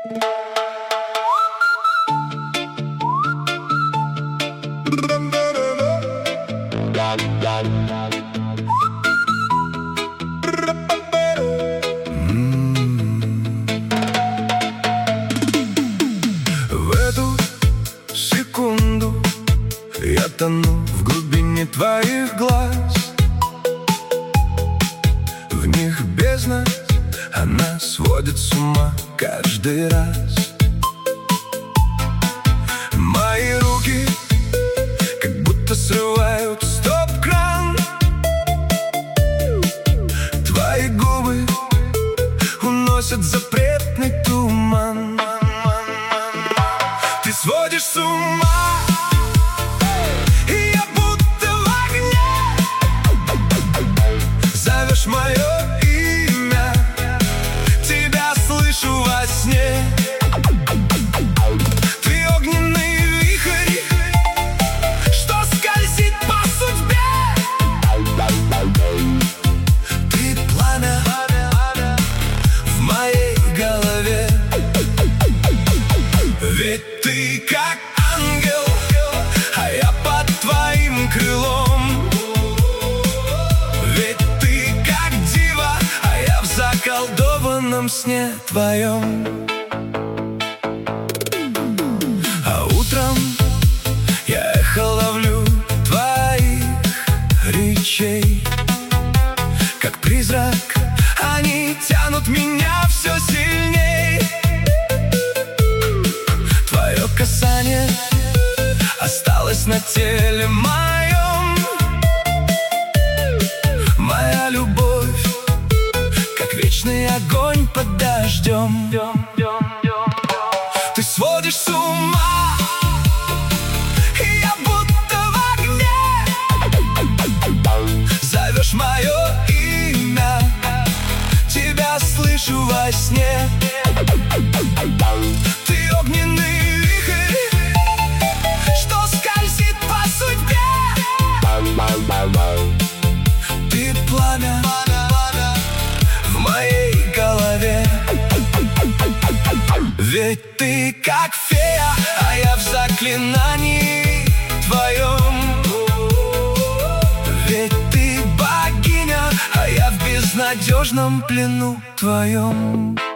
В эту секунду я тону в глубине твоих глаз. В них бездна, она сводит с ума каждый раз. Мои руки как будто срывают стоп-кран. Твои губы уносят запретный туман. Ты сводишь с ума, и я будто в огне. Зовешь мое имя, тебя слышу во сне. Ты огненный вихрь, что скользит по судьбе. Ты пламя в моей голове. Ведь ты как ангел, а я под твоим крылом. Ведь ты как дива, а я в заколдованном сне твоем. А утром я эхо ловлю твоих речей. Как призрак они тянут меня все сильней. Твое касание осталось на теле моем. Моя любовь, как вечный огонь под дождем. Ты сводишь с ума, и я будто в огне. Зовешь мое имя, тебя слышу во сне. Ты огненный вихрь, что скользит по судьбе. Ты пламя в моей голове. Ведь ты как фея, а я в заклинании твоем. Ведь ты богиня, а я в безнадежном плену твоем.